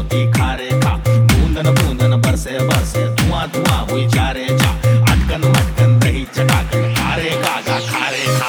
मोती खारे खा, बूंदन बूंदन बरसे बरसे धुआं धुआं हुई चारे जा, अटकन मटकन दही चटाकन खारे खागा खारे खा।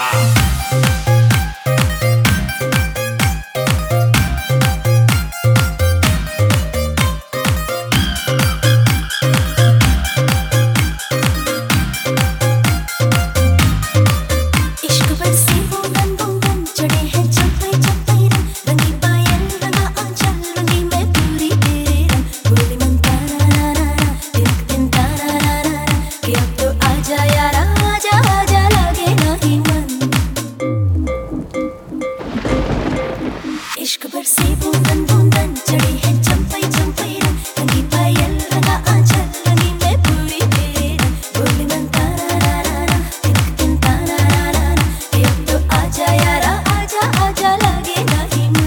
इश्क बरसे बूंदन बूंदन चढ़े हैं चंपई चंपई रंग, रंगी पायल रंगा आंचल रंगी मैं पूरी तेरे रंग, बोले मन तारा रा रा रा तिनक तिन तारा रा रा रा, कि अब तो आजा यारा आजा आजा लगे नहीं मन।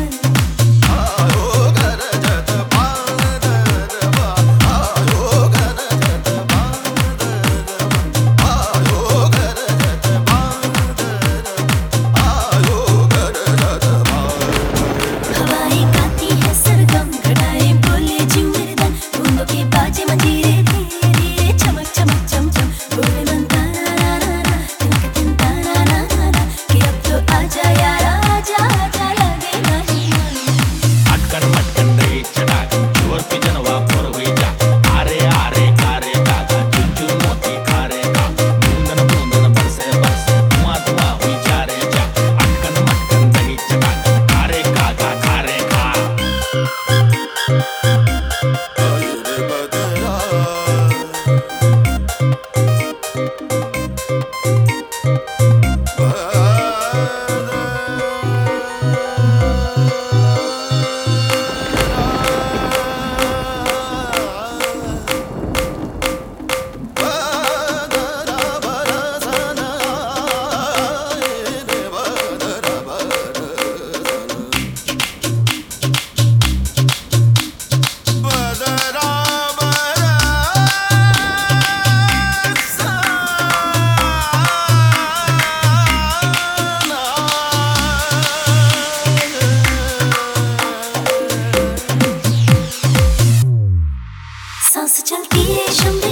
हवाएं गाती है सरगम, घटाएं बोले जीव मृदन, बूंदों के बाजे मंजीरे धीरे धीरे चमक चमक चमचम, बोले मन तारा रा रा रा तिनक तिन तारा रा रा रा, कि अब तो आजा यारा आजा आजा लगे नहीं मन। अटकन मटकन दही चटाकन जोर पे जनवा पर हुई जा, आरे आरे कारे कागा चुन चुन मोती खारे खा, बूंदन बूंदन बरसे बरसे धुआं धुआं हुई चारे जा, अटकन मटकन दही चटाकन खारे खागा खारे खा। सांस चलती रेशम